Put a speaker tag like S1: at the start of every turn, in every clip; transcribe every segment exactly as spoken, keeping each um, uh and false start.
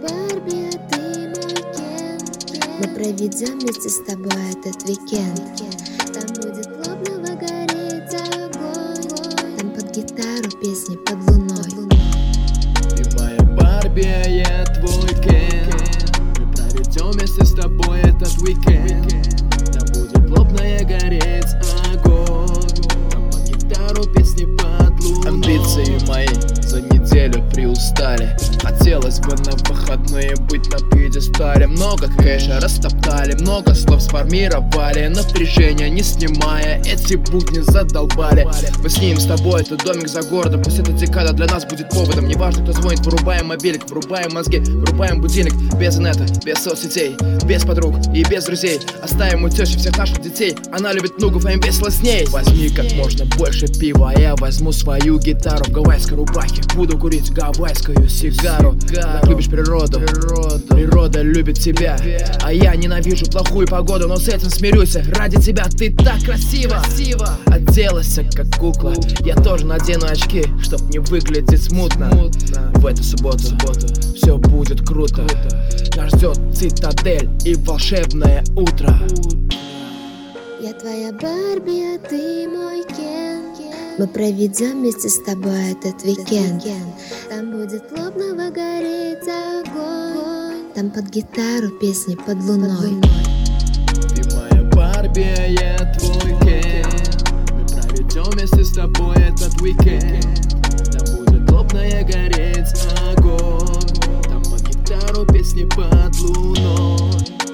S1: Барби, а ты мой Кен. Мы проведем вместе с тобой этот уикенд. Там будет плотного гореть огонь. Там под гитару песни под луной.
S2: Ты моя Барби, а я твой Кен. Мы проведем вместе с тобой этот уикенд. Там будет плотная гореть огонь. Там под гитару песни под луной. Амбиции мои за неделю приустали. Хотелось бы на выходные быть на пьедестале. Много кэша растоптали, много слов сформировали. Напряжение не снимая, эти будни задолбали. Мы снимем с тобой этот домик за городом. Пусть эта декада для нас будет поводом. Неважно, кто звонит, вырубаем мобильник, вырубаем мозги, вырубаем будильник. Без инета, без соцсетей, без подруг и без друзей. Оставим у тещи всех наших детей. Она любит нугов, а им весело с ней. Возьми как можно больше пива, а я возьму свою гитару в гавайской рубахе. Буду курить гавайскую сигару. Так любишь природу, природа любит тебя. А я ненавижу плохую погоду, но с этим смирюсь. Ради тебя ты так красиво, оделась как кукла. Я тоже надену очки, чтоб не выглядеть смутно. В эту субботу все будет круто. Нас ждет цитадель и волшебное утро.
S1: Я твоя Барби, а ты мой Кен. Мы проведем вместе с тобой этот уикенд. Там будет плотного гореть огонь. Там под гитару песни под луной.
S2: Ты моя Барби, а я твой Кен. Мы проведем вместе с тобой этот уикенд. Там будет плотная гореть огонь. Там под гитару песни под луной.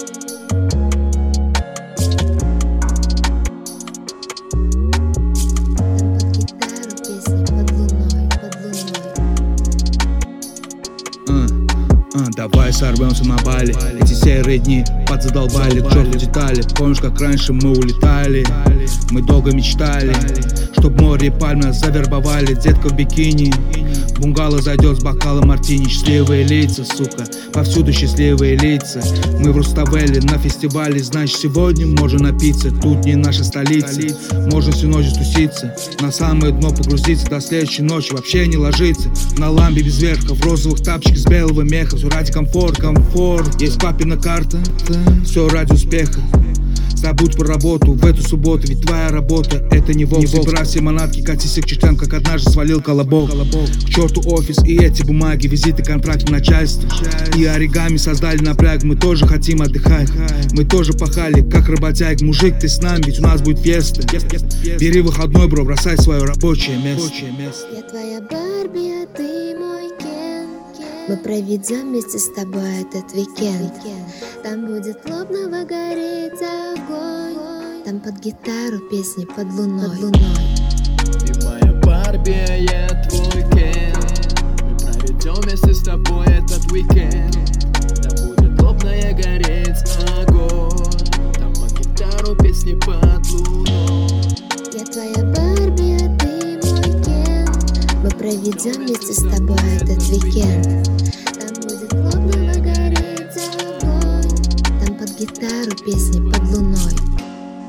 S3: Давай сорвемся на Бали. Эти серые дни подзадолбали. К черту детали. Помнишь, как раньше мы улетали? Мы долго мечтали, чтоб море и пальмы нас завербовали. Детка в бикини, бунгало зайдет с бокалом мартини. Счастливые лица, сука, повсюду счастливые лица. Мы в Руставели на фестивале, значит сегодня можно напиться. Тут не наша столица, можно всю ночь туситься, на самое дно погрузиться, до следующей ночи вообще не ложиться. На ламбе без верха, в розовых тапчиках с белого меха. Все ради комфорт, комфорт. Есть папина карта, все ради успеха. Забудь про работу в эту субботу, ведь твоя работа это не волк. Собирай все манатки, катись к чертям, как однажды свалил колобок. К черту офис и эти бумаги, визиты, контракты начальства. И оригами создали напряг, мы тоже хотим отдыхать. Мы тоже пахали, как работяг. Мужик, ты с нами, ведь у нас будет феста. Бери выходной, бро, бросай свое рабочее место.
S1: Я твоя Барби, а ты мой Кен. Мы проведем вместе с тобой этот уикенд. Там будет плотного гореть огонь. Там под гитару песни под луной.
S2: Ты моя Барби, а я твой Кен. Мы проведем вместе с тобой этот уикенд. Там будет плотная гореть огонь. Там под гитару песни под луной.
S1: Я твоя Барби, а ты мой Кен. Мы проведем вместе с тобой этот уикенд. Там будет плотного гореть огонь. Там под гитару песни под луной.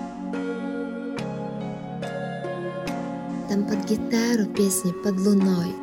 S1: Там под гитару песни под луной.